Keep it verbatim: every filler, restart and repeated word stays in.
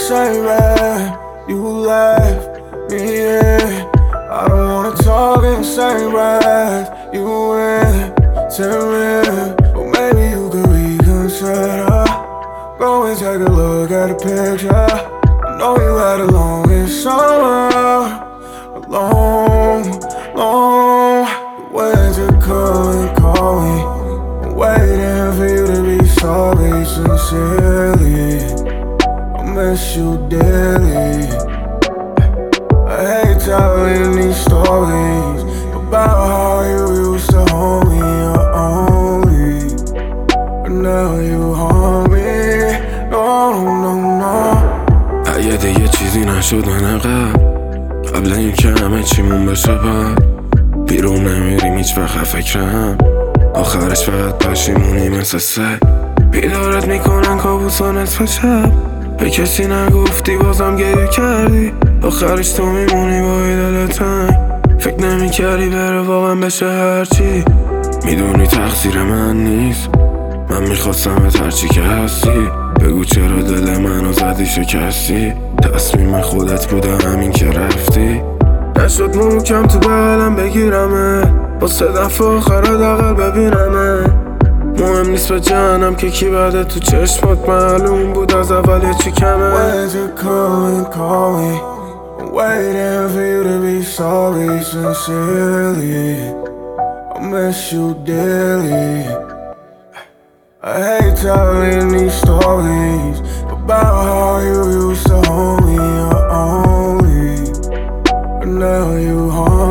same way. You left me in. I don't wanna talk in the same breath. You went to me, but maybe you could reconsider. Go and take a look at the picture. I know you had the longest summer. Long, long, the winter couldn't call me. I'm waiting for you to be sorry sincerely. I miss you dearly. I hate telling these stories about how you used to hold me only, but now you harm me. No, no, no. اگه دیگه چیزی نشدن قبل قبل این که همه چیمون بشه بعد بیرون نمیریم هیچ وقت فکرم آخرش فقط پشیمونی مثل سگ بیدارت میکنن کابوسا نصف شب به کسی نگفتی بازم گریه کردی آخرش تو میمونی با این دل تنگ فکر نمیکردی بره واقعا بشه هرچی میدونی تقصیر من نیست من میخواستم هرچی که هستی بگو چرا دل منو زدی شکستی تصمیم خودت بوده همین که رفتی نشد محکم تو بغلم بگیرمه با سه دفعه آخر حداقل ببینمه مهم نیست به جهنم که کی بعده تو چشمات معلوم بود از اول چی کمه When's you calling, call me I'm waiting for you to be sorry sincerely I miss you dearly I hate telling these stories about how you used to hold me only, but now you home.